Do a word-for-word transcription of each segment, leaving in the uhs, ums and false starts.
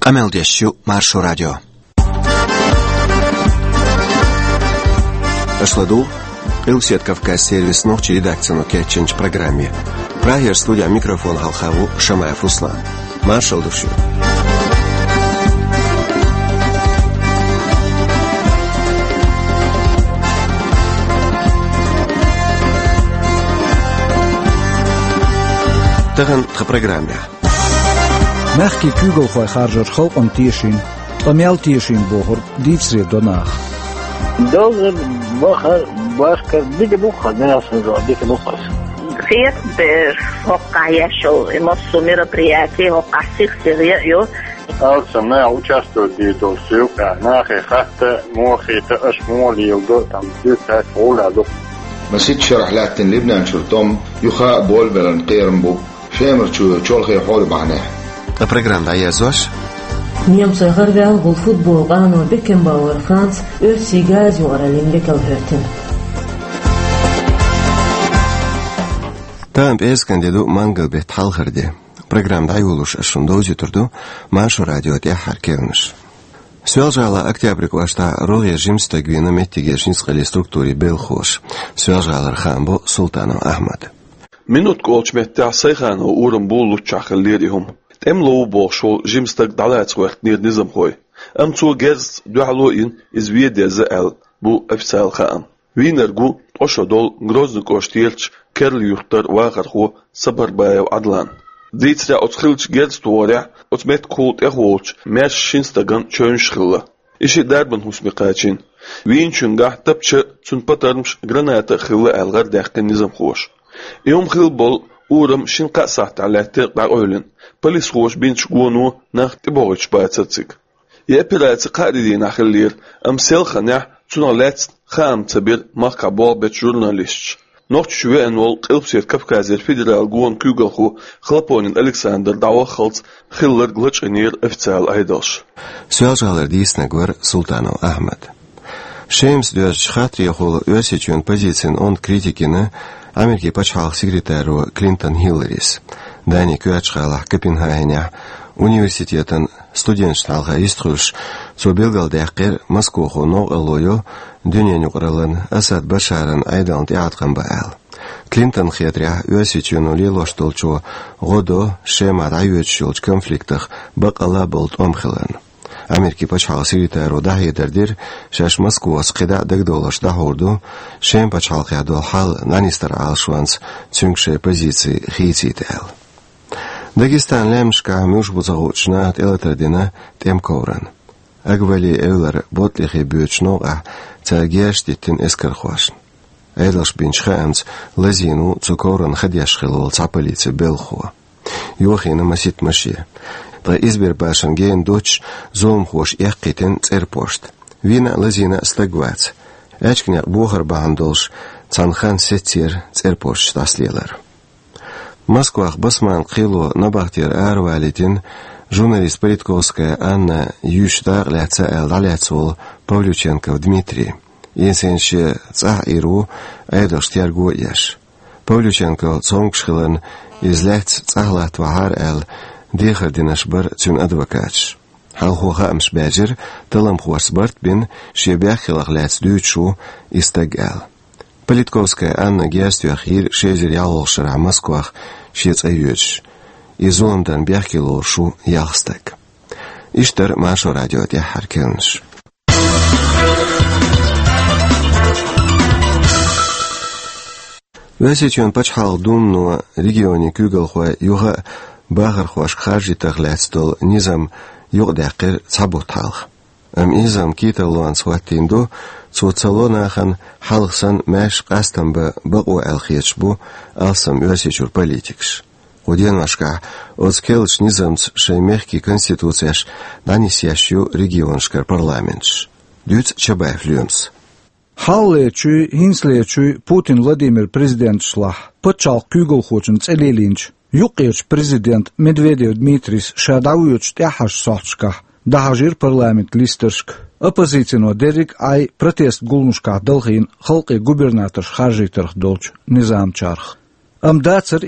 Ameldessu Marsu Radio. Ашладу Илсет Кавказ сервис ночи редакцию кетченч программе. Прагер студия микрофон Халхаву Шамаев Руслан. Маршал душу. Таган в программе. Мехки кюгел хой харжар хол он тишин, помял тишин бохор, дивсре донах. Долго бахар башка дике буха, не осуждал, дике буха. Фет бер хоккая шоу, эмоцию мероприятий, хоккасих серьё. Also, мы участвуем в этом ссылка, нахе хата, мохита, ашмоли, илдо, там, дюка, оладо. مسيت شرح لاتن لبنان شرطم يخاء بول بلن قيرمبو شامر شو شول خير حول بعناه. A programa aí azos? Niemsa hargal bol futbol qano Beckenbauer France ösi gaz yoralin dekel hörten. Там эскандеду мангал бет халхарде. Программа айулуш ашундози турду Маршу радио те харкерниш. Связала октябрь квашта роге жимста гвина меттигешинскали структуре белхош. Связала Архамбо Султану Ахмад. Минут колч метта сайхано урам булу чахлерихум. Тем лоу бошол жимстак далац вахт нир низам хой. Ам цу гез дуалоин из видезе эл бу официал хаам. Винергу ошодол грозный коштирч керл юхтар вахарху сабарбаев адлан. Дитсля отхилч гез туоря отмет култ эхолч мэш шинстаган чөншхилла. Иши дарбан хусмикачин. Вин чунга тапча цун патармш граната хилла алгар дахтен низам хош. Иом хил бол урам шинqa сахт алатти дaqoйлin. Polis xoş binç gonu naxti boğuç bayatsatsik. Ya piraytsi qadidi naxillir amsel xanah tsunalat kham tabir maqabol bet jurnalist. Nochtshwe enol qilpset Kafkazer federal gon kugelxu Xlaponin Alexander Dawa Khals khiller glitchinir oficial aydosh. Связала диснагвар Султану Ахмад. Шеймс дёж хатри хол өсечүн позициян он критикины Америки пачхал секретару Клинтон Хилларис. Дани Кюачхалах Копенгагене университетен студентшталга иструш со белгалдакер Москваху ноғылойо дүниен уқрылын Асад Башарын айдан театран баал. Клинтон хетря өсечүн улилоштолчу годо шемат айөтшілч конфликтах бақала болт омхылын. Америки пачхал секретару дахидердир шаш Москвас қида дагдолаш дахорду шем пачхал қиядол хал нанистар алшванс цюнгше позиции хитител. Дагестан лемшка муж бузагучнат элатардина темковран. Агвали эвлар ботлихи бючноға цагештитин эскархвашн. Эдлаш бинчхаамц лазину цуковран хадяшхилол цапалицы белхуа. Йохина масит машия. Та избер башан гейн доч зом хош яққитин церпошт. Вина лазина стагвац. Эчкня бухар баандолш цанхан сетир церпошт таслилар. Москвах басман қило набахтир арвалитин журналист Политковская Анна Ющтар ляца эл даляцул Павлюченков Дмитрий. Инсенши цах иру айдош тяргу яш. Павлюченков цонгшхилан изляц цахлат вахар эл дихар динашбар цюн адвокатш. Халхуха амш бәжір тылым хуасбарт бин шебяхилах ляц дючу истагал. Политковская Анна Герстюахир шезер ялолшыра Москвах шец айюч. Изоландан бяхкилоршу ялстак. Иштар Маршу радио те харкенш. Весечен пачхал думну регионе кюгалхуа юга багархуаш харжитах ляцтол низам югдакир цабуталх. Ам изам киталуан сватинду цуцалонахан халксан мәш қастамба бұғу әлхетшбу алсам өсечур политикш. Уденашка оцкелыш низамц шаймехки конституцияш данисящу регионшкар парламентш. Дюц Чабаев люмс. Халлечу, хинслечу Путин Владимир президент шлах. Почал кюгалхочен целилинч. Юқеч президент Медведев Дмитрис шадауюч тяхаш сохчках. Дахажир парламент листершк. Оппозицино Дерик ай протест гулнушка долхин халқи губернатор харжитарх долч низам чарх. Амдацер из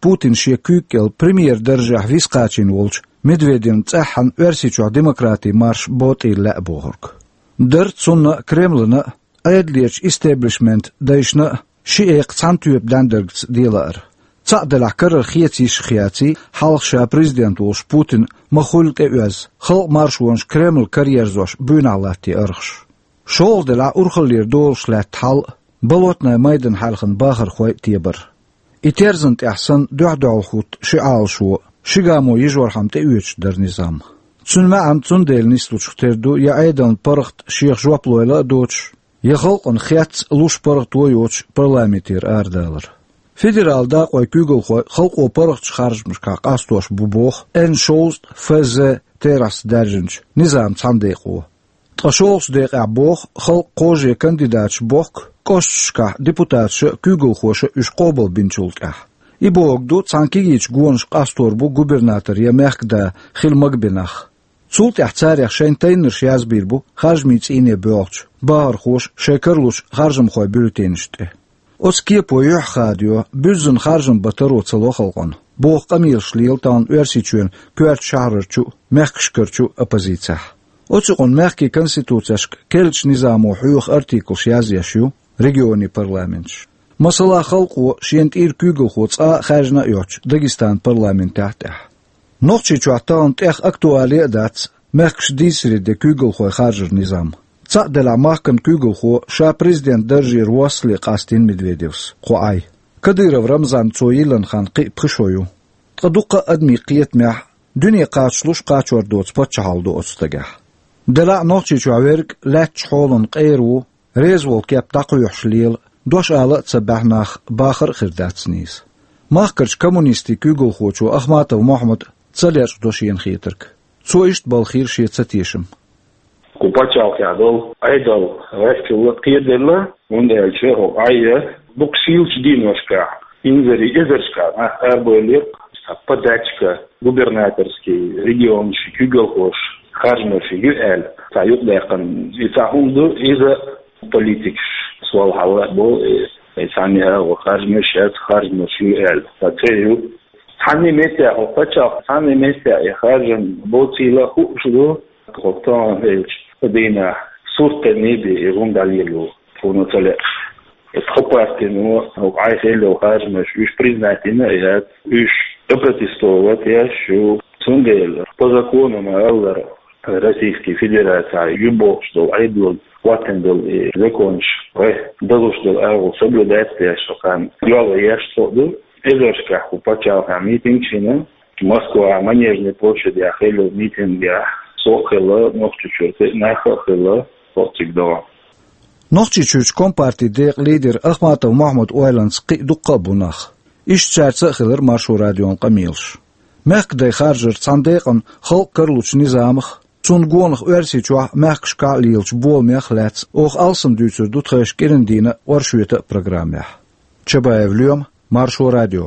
Putin šie kūkel premjer daržah viskāčin volč, Medvediem cehan versičo demokratī marš botī lēbohorg. Dar cunna Kremlina aedliech establishment daišna šī eq cantūp dandargts dīlār. Cādēļ karar hiecīs hiecī halkšā prezidentu volš Putin mahulke öz, hal maršuanš Kreml karjerzoš bünālāti argš. Šoldēļ urhalir dolšlēt hal, balotnā maidan halkan bahar hoi tiebar. Iterzant ahsan duhdolhut ši'al šo, Шигаму ежвархам те үеч дар низам. Цунма ам цундел нислучтерду я айдан парахт шейх жваплойла доч. Я халкан хяц луш парахт ойоч парламентер ардалар. Федералда қой күгіл қой халқо парахт шығаржмышқа қастош бубох ән шолст фэзе терас дәржінч низам цандей қо. Тқашолс дейқ абох халқ қожи кандидатш бох кошшқа депутатшы күгіл қойшы үш қобыл бинчултах. И богду цанкигич гонш қасторбу губернатор я мехкда хилмагбинах. Цултях царях шентайнерш язбирбу хажмиц ине бёлч. Бар хош шекерлуш харжым хой бюллетенште. Оцке поюх хадио бүзін харжым батаро цалохалған. Бог камил шлилтан версичуен куэрт шахрырчу мехкшкерчу оппозициях. Оцуғын мехки конституцияшк келч низаму хуюх артиклш язяшю региони парламентш. Масала халқу шент ир күгіл хоца хажна йоч Дагестан парламент тахтах. Нохчи чуатан тех актуали дац мехкш дисри де күгіл хой хажр низам. Цадела махкан күгіл хо ша президент даржир waсли Qastin Medvedevs. Хуай. Кадыров Рамзан Цоилан хан қи пхшою. Тқадуqa адми қиет мях дүния қачлуш қачор доц патчахалду оцтагах. Дела нохчи чуаверг лач холон қейру резвол кеп тақуюхшлил دوش آلا تسبحناخ باخر خرداتسنيز. ماخكرش كومونيستي كوغل خوچو أحماتو محمد تسليش دوشين خيترك. سو إشت بالخير شي تساتيشم. كوباتشاو كادول أيدل رفتو قيدلا وندهل شهو عيه بوكسيلش دينوشكا إنزري إزرشكا أربوليق подачка губернаторский регион كوغل خوش خارجنا في يؤال تعيق داقن يتعوندو إذا политик والله بو ثانية وخارج مشهد خارج مشيئل فتيو ثاني متى أو فتشة ثاني متى خارج بوتي له شو قطان هيج بدينا صورة نبي يقوم دليله فنطلع اتخبرت إنه هو عايز له خارج مش مش بريزناتنا إياه مش أبرتستوات يا شو سندل بزاكونه ما الله Российской Федерации любовь, что айдол Ватендл и законч, дало что айдол соблюдается, что там глава я что до Эзерских упачал на митингчина, Москва Манежной площади ахело митинга, сохело ночью черты нахело потигдо. Нохчичуч компартий деq лидер Ахматов Махмуд Ойланс qi duqqa bunach. Ish charsa khilr marshu radion qamilsh. Mehkday kharjir sandeqan khalq karluch nizamach Цунгонах версичуа мягкшка лилч бол мехлец ох алсам дюцер дутхэш керендина оршуета программя. Чабаев Лём, Маршу радио.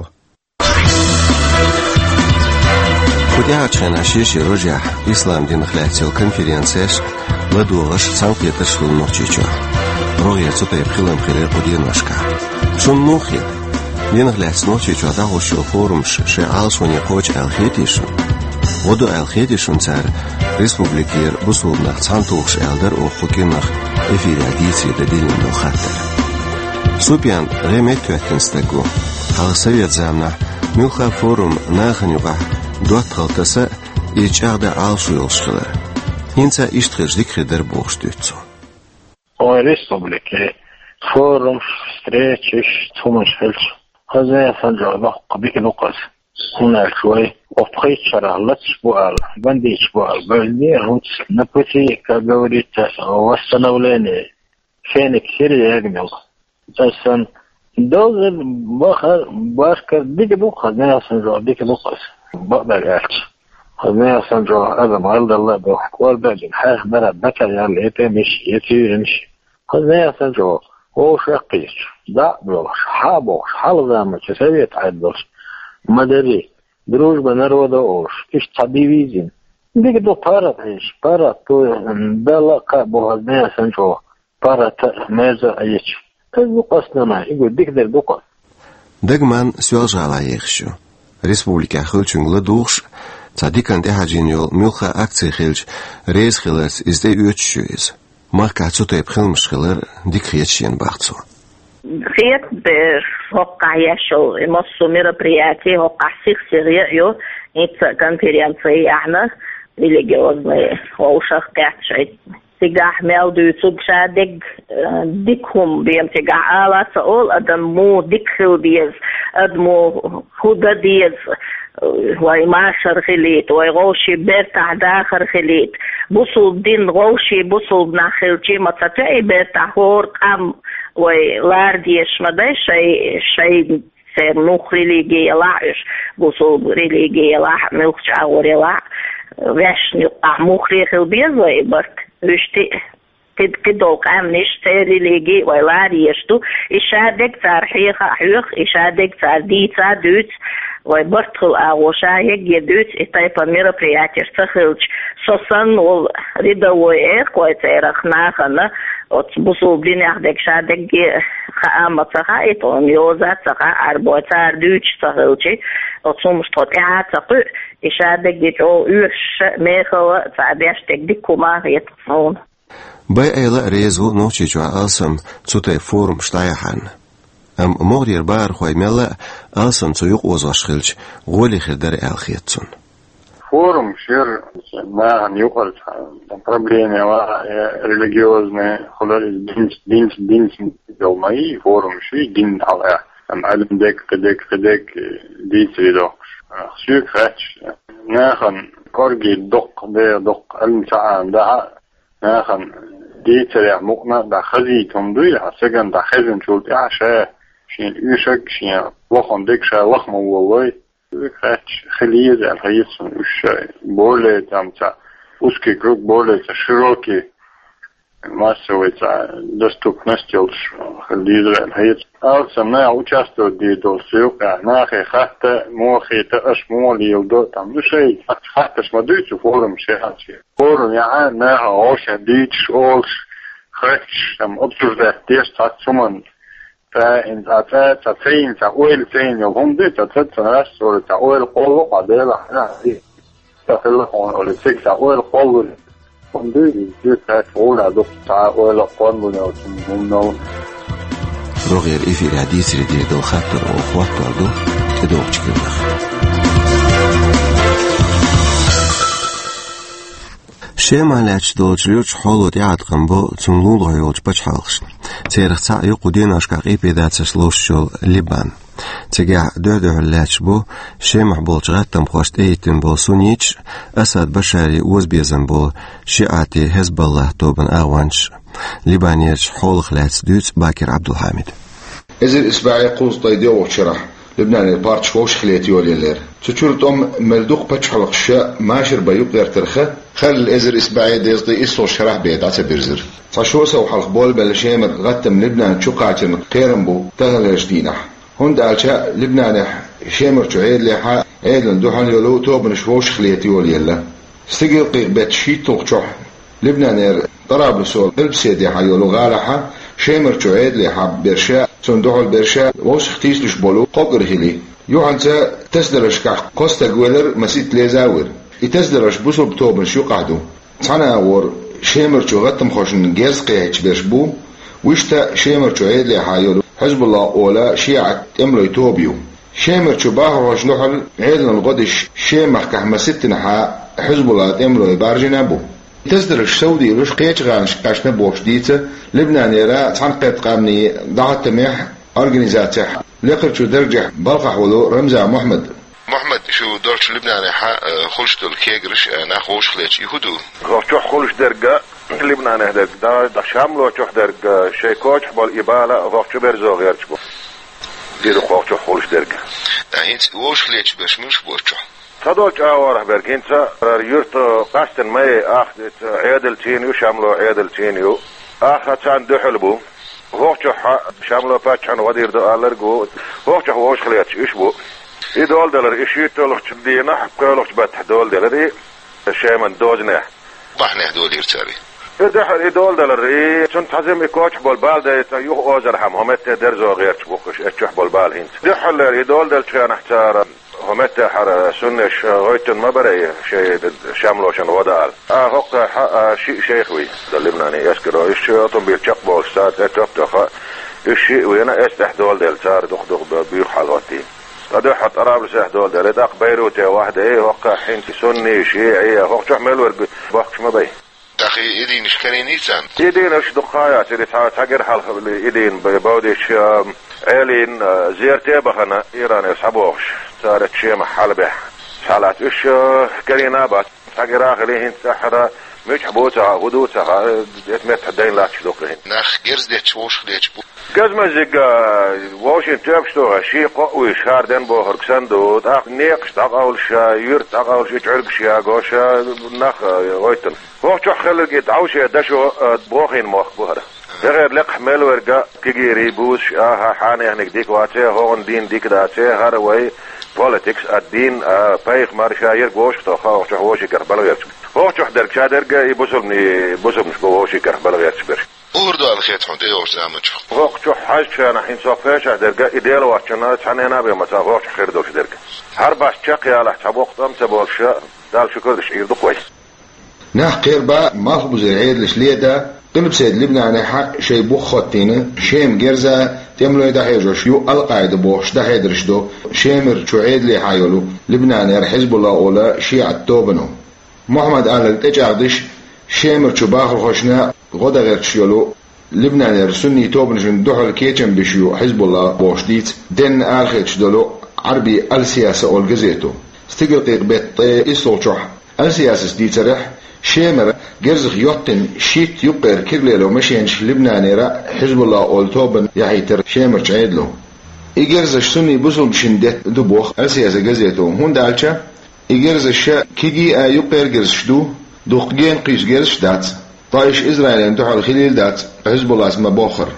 Худячена шиши рожа ислам динхляцил конференцияш ладугаш Санкт-Петербург ночичо. Роя цутай прилам хилер подинашка. Шун нухи динхляц ночичо дагошо форум ше алшони коч алхетиш. Воду алхетишун цар республикер бусулнах цантугш элдер охукинах эфирадиции дадилин до хаттер. Супян реметтуэттенстагу хал совет замна мюха форум наханюга дуатталтаса ичагда алшуйлшхылар. Инца иштхеждик хедер бохштуцу. Ой республике форум встречи тумашхелч. Хазая санджарба قبيك نقص. هنا شوي وفقيت شرع لتسبوال بندي سبوال بلدي هوت نبتي كجوريت وستنولاني فين كثير يجمل أصلا دوغر بخر باشكر ديك بوخ خذنا سنجوا ديك بوخ بقدر أحكي خذنا سنجوا هذا ما يلد الله بحكوال باجي حاخ برا بكر يعني إيه مش يتي مش خذنا سنجوا هو شقيش دا بلوش حابوش حال زامن تسويت عدلش مدري дружба народа ош иш табивизин диге до пара иш пара то дала ка богазне санчо пара меза аич кыз бу каснама иго дикдер дока Дагман сюалжала ехшу республика хылчунгла дугш цадикан дехажиньол мюха акции хилч рейс хилас изде үтшүз марка цутэй пхилмшхилер дикхечен бахцу Хет бер хоккаяшо эмоссу мероприятие хоккасих сериё это конференция ахна религиозные ошах качает Сега мелду цугшадег дикхум бем сега ала саол адаму дикхил биез адму худадиез وای ماشر خلیت وای غوشی برتا داخل خلیت بوسول دین غوشی بوسول ناخل چی متتعی برتا هور قم وای لاردیش مده شی شی سر نوخ ریلیگی لاعش بوسول ریلیگی لاع ملخ چاوری لاع وشنی قموخ ریخل بیز وای برد وشتی كد كدوق عم نشتري ليجي ولا ريشتو إشادك صار حيخ حيخ إشادك صار دي صار دوت وبرتخل أغوشايك يدوت إتايبا мероприятие سخلج سوسن وريدا وإيق ويتيرخنا خنا وتبصوا بين أخدك شادك خامة صخا إتون يوزات صخا أربعة صار دوت سخلجي وتصومش تطيعات صخو إشادك يتعو إيش ميخوا صعبيشتك ديكوما يتفون باي ايلا ريزو نوچي جو آسم цутэй форум штаяхан. Ам морир бар خوي ملا آسم цуюк озашхилч غولي خدر الخيتسون. Форум шер на нюкал проблемы религиозные холодные дин дин дин долмаи форум ши дин ала ам алим дек дек дек дитидо. Сюк хач нахан корги док де док алим саан да нахан ديتريع مقنا دا خزي تمدوي حسجن دا خزن شولت عشاء شين يشك شين وخن ديك شا وخم والله خاتش خليز الخيس وش بوله تامتا وسكي كروك بوله تشروكي ما سويت دستوك نستيلش خليز الخيس أرسم نا وشاستو دي دول سيوك ناخي خاطة موخي تأش مولي يلدو تام شيء خاطش ما دويت فورم شيء هاتشي فورم يعني نا عوش ديتش أولش خاتش تام أبصر ده ديش تات سمن تا إن تا تا تين تا أول تين يوم دي تا تا تناس ولا تا أول قلو قديلا ها دي تا خلهم ولا تيك تا أول قلو هم دي دي تا أول دو تا أول قلو نو تمنو روغير إيفي الحديث اللي دو خاطر وأخوات برضو تدوق تكلمخ شيما لاش دوج ليوش حولو ديعات قنبو تنلول غيوج بچحالخش تيرخ تا يقودين أشكاق إيبي داتش لوشول لبان تيجع دودو لاش بو شيما بولج غاتم خوشت ايتن بو سونيتش أسد بشاري وزبيزن بو شيعاتي حزب الله توبن آوانش لبانيش حولخ لاتس دوت باكر عبد الحامد إذا إسباعي قوز طيديو وشرح لبنان البارتش فوش خليتي وليلير تشورت أم ملدوق بتشحلق شاء ماشر بيوق غير ترخه خل إذا إسباعي ديزدي إسو شرح بيت عسى بيرزر فشوسة وحلق بول بلشيمر غتم لبنان شو قاتل قيرنبو تغلش دينح هند عالشاء لبنان شيمر شو عيد لحا عيدن دوحان يولو توبن شوش خليتي وليلا استقل قيق بيت شيطوق شوح لبنان طرابلسول البسيدي حيولو غالحا شيمر شو عيد لحا برشاء صندوق البرشا ووسخ تيسلش بولو قبر هلي يوحنسا تسدرش كح كوستا جويلر مسيت ليزاور يتسدرش بوسو بتوبن شو قعدو صنا ور شيمر شو غتم خوشن جيز قيهش برشبو ويشتا شيمر شو عيد لي حايولو حزب الله أولا شيعة املو يتوبيو شيمر شو باهر وشنوحل عيدنا الغدش شيمر كح مسيتنا حزب الله املو يبارجن ابو تسدرش سعودي لوش قيش غانش قاشنا بوش ديته لبنان يرى تنقيت قامني ضغط تميح أورجانيزاتيح لقر شو درجة بلقح ولو رمزة محمد محمد شو درجة لبنان حا خلش دل كيجرش ناخوش خليش يهودو غوشو خلش درجة لبنان هدرج دا دا شاملو شو درجة شيكوش بال إبالة غوشو برزو غيرش بو ديرو غوشو خلش درجة هنت وش خليش باش مش بوشو صدوش آواره برجينسا ريرت قاستن ماي أخذت عيدل تينيو شاملو عيدل تينيو أخذت عن دحلبو هوشو شاملو باتشان ودير دو ألرجو هوشو هوش خليتش إيشبو إدول دلر إشيتو لخش دينا حبكو باتح دول دلري الشيمن دوجنه بحنه دول يرتاري إدحل إدول دلر إيه شن تحزم إكوش بالبال ده يوه أوزر هم همت درزو غيرش بوكش إتشوح بالبال هنت دحل إدول دل شان احتار همت حر سنش غيتن ما بري شيء شاملو شن ودال اه هق شيء شيخوي دلبناني يسكرو ايش اطم بيرشق بول ستار تطبخ ايش وينا استحدول دل صار دخ دخ بيخ حلوتي هذا حط أرابل سهدول ده لداق بيروت واحدة إيه وقع حين سني شيعية هو تعمل ورق بحكش مضي تأخي إدين إشكالين إيسان إدين إيش دقايا تري تحقر حلق إدين بوديش عيلين زيارتي بخنا إيران يسحبوش صارت شيء محلبة حالات إيش كرينابات تحقر آخرين سحرة مش حبوتها ودوتها اتمت حدين لا تشدوقهن ناخ جرز ديتش ووش ديتش بو كزما زيقا واشين تابشتوها شي قوي شاردن بو هركسندو تاق نيقش تاقاول شاير تاقاول شي تعرق شيا قوشا ناخ غويتن هو شو خلق يتعوش يدشو بوخين موخ بوهرة غير لق حمل ورقا كيجيري بوش آها حاني هنك ديك واتي هون دين ديك داتي هاروي politics الدين بايخ مارشاير قوش توخا وشو هوشي كربلا غيرش هو شو حدرك شادرقا يبوسلني بوسل مش هوشي كربلا غيرش برش أوردو على خيط حنت إيه وش نعمل شو هو شو حاج شان حين صفاش درجة إديال واتشنا تحنينا بيمسا هو شو خير دوش درجة هرباش شقي على حبوق تام تبول شاء دال شكر دش يردو كويس نح قربا ما هو بزرعير لشليدا قلب سيد لبنان حق شي بوخوتينه شيم جرزا تملو يدا حيجوش يو القاعدة بوش دا حيدرشدو شيمر شعيد لي حيولو لبنان ير حزب الله أولا شيعة توبنو محمد آل التجاردش شيمر شو باخر خوشنا غدا غير تشيولو لبنان ير سني توبنشن دوحل كيتشن بشيو حزب الله بوش ديت دين آل خيتش دولو عربي السياسة أول جزيتو استقل قيق بيت إيصوشوح السياسة دي ترح شيمر جرزخ يوتن شيت يقر كرليلو مشينش لبناني را حزب الله أول توبن يحيتر شيمر شعيدلو إجرزش سني بوصل بشندت دبوخ السياسة جزيتو هون دالشا إجرزش كيجي يقر جرزش دو دوخجين قيس جرزش دات طايش إسرائيل انتحوا الخليل دات حزب الله اسمه بوخر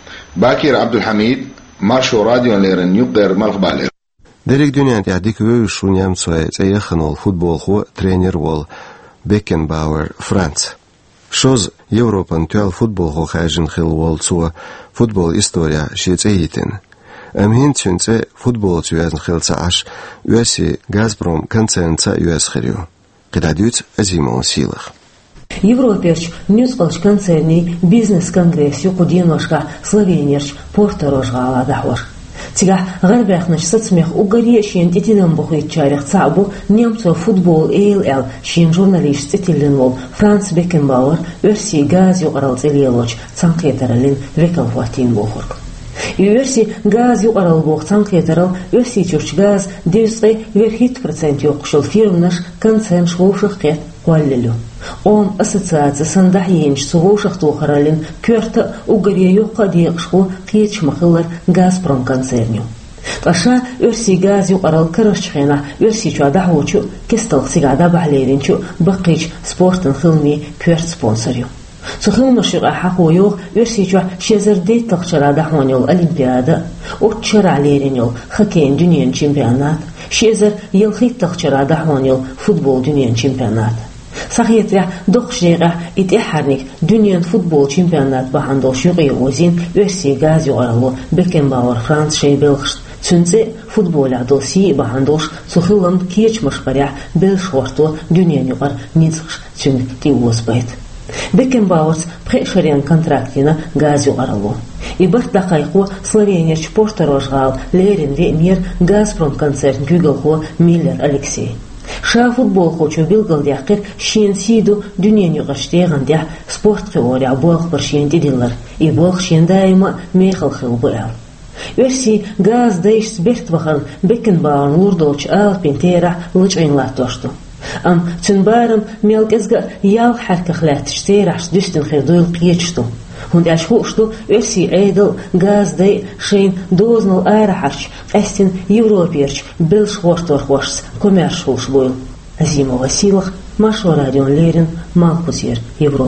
باكر عبد الحميد مارشو راديو ليرن يقر ملخ بالير دريك دنيا تعديك ويشون يمسوي تيخن والفوتبول هو ترينر وال بيكنباور فرانس شوز يوروبان توال فوتبول هو خاجن خيل والتسوى فوتبول إستوريا شيت ايتن أمهين تشنسة فوتبول توازن خيل تعش يوسي غازبروم كنسنسا يوس خريو قداديوت أزيمو سيلخ Европерч ньюскалч концерни бизнес-конгресс юкудиношка Словенерч порторожга аладахвар. Тига гарбяхнаш сацмех угарьешен тетинам бухит чарих цабу немцо футбол эй эл эл шин журналист цитилен вол Франц Бекенбауэр верси газ юqaral целелоч цанкетералин векалватин бухурк. Юверси газ юqaral бух цанкетерал верси чурч газ девять верхит процент юқшыл фирмнаш концерн швушахкет قللو أم أساتذة صندحين شو شختو خرالين كرت وقريو قد يقشوا قيتش مخلر غازبروم كونسيرنيو طشا يرسي غاز يقرال كرشخينا يرسي شو دحوچو كستل سيغادا بحليرين شو بقيش سبورتن خلمي كرت سبونسريو سخلنا شغا حقويو يرسي شو شيزر دي تقشرا دحوانيو الأولمبيادا وتشرع ليرينيو خكين دنيا چمبيونات شيزر يلخي تقشرا دحوانيو فوتبول دنيا چمبيونات صحيح دخشيغا اتحرنك دنيا فوتبول چمبيونات بحندو شغي وزين يرسي غاز يقرالو بيكنباور فرانس شي بلغشت تنزي فوتبول عدوسي بحندوش سخلن كيش مشبريع بالشورتو دنيا يقر نيزخش تنك تيوز بيت بيكنباورز بخيشرين كونتراكتينا غاز يقرالو إبرت دقائقو سلوفينيا شبورتروشغال ليرين ليمير غازبروم كونسерн гюгелхо ميلر أليكسي شا فوتبول خوچو بيلغل ديقر شين سيدو دنيا نيغشتيغن ديح سبورت خيوري عبوغ برشين ديدلر إبوغ شين دايما ميخل خيل بقال يرسي غاز دايش سبيرت بخن بيكنباور لوردوش آل بنتيرا لجعين لاتوشتو أم تنبارم ميلقزغا ياو حركة خلاتش تيرعش دستن خير دويل قيتشتو هند أشخوشتو يرسي عيدل غاز داي شين دوزنل آرحرش أستن يوروبيرش بلش وشتور خوشس كوميرش خوش بويل أزيما وسيلخ ماشو راديون ليرن مالكوزير يوروب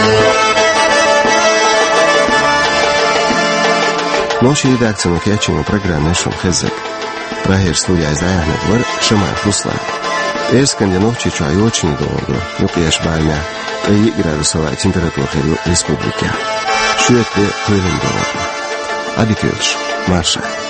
Ночи редакция на кячину программе «Шум Хезек». Прагер студия Израиля двор Шамар Руслан. Эрскандинов чичуай очень долго, но пьешь бальня, и градусовая температура в республике. Шует ли хлывен долго. Адикюльш, Маша.